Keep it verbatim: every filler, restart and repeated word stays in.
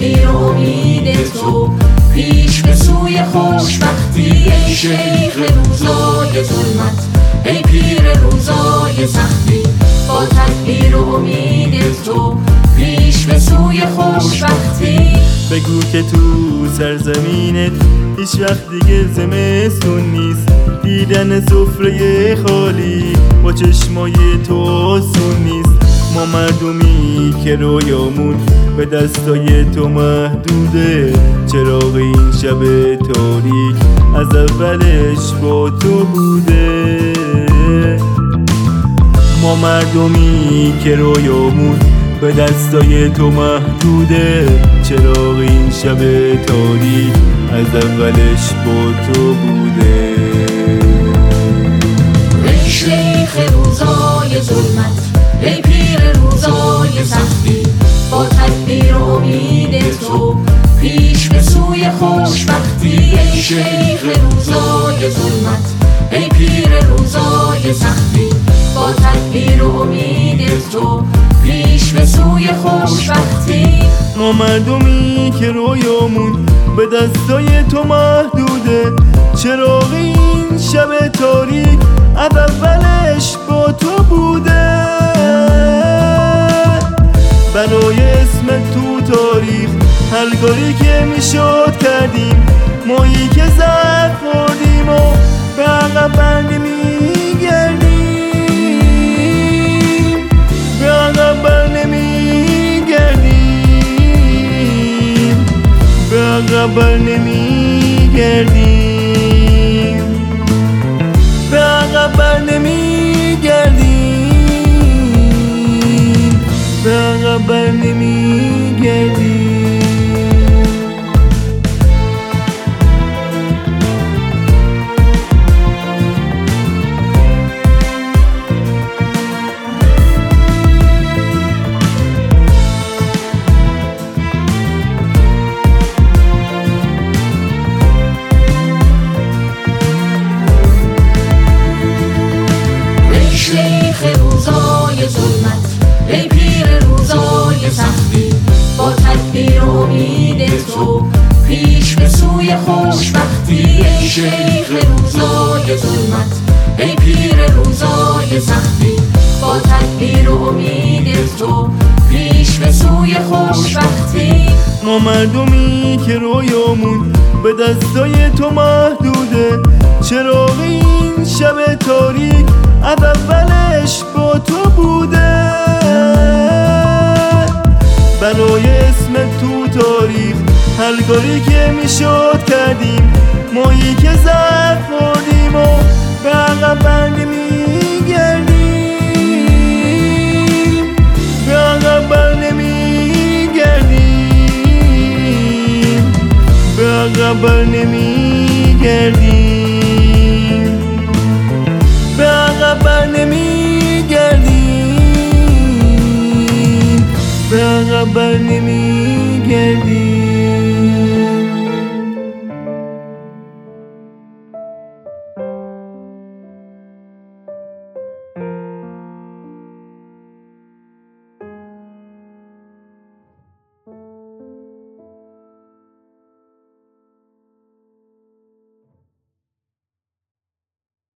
تدبیر و امید تو پیش به سوی خوشبختی. ای شیخ روزای ظلمت، ای پیر روزای سختی، با تدبیر و امید تو پیش به سوی خوشبختی. بگو که تو سرزمینت هیچ وقت دیگه زمستون نیست، دیدن سفره خالی با چشمای تو آسون نیست. ما مردمی که رویامون به دستای تو محدوده، چراغ این شب تاریک از اولش با تو بوده. ما مردمی که رویامون به دستای تو محدوده، چراغ این شب تاریک از اولش با تو بوده. ای شیخ روزای ظلمت، ای پیر روزای سختی، با تدبیر و امید تو پیش به سوی خوشبختی. ای شیخ روزای ظلمت، ای پیر روزای سختی، با تدبیر و امید تو پیش به سوی خوشبختی. ما مردمی که رویامون به دستای تو محدوده، چراغ این شب تاریک از اولش با تو بوده. برای اسم تو تاریخ هر کاری که میشد کردیم، مایی که زهر خوردیم و به عقب برنمیگردیم، به عقب برنمیگردیم، به عقب برنمیگردیم، به عقب برنمیگردیم، به عقب برنمیگردیم. شیخ روزای ظلمت، ای پیر روزای سختی، با تدبیر و امید تو پیش به سوی خوشبختی. ای شیخ روزای ظلمت، ای پیر روزای سختی، با تدبیر و امید تو پیش به سوی خوشبختی. ما مردمی که رویامون به دستای تو محدوده، چراغ این شب تاریک از اولش با تو بوده. برای اسم تو تاریخ هر کاری که میشد کردیم، مایی که زهر خوردیم و به عقب برنمیگردیم، به عقب برنمیگردیم، به عقب برنمیگردیم، به عقب برنمیگردیم، به عقب برنمیگردیم.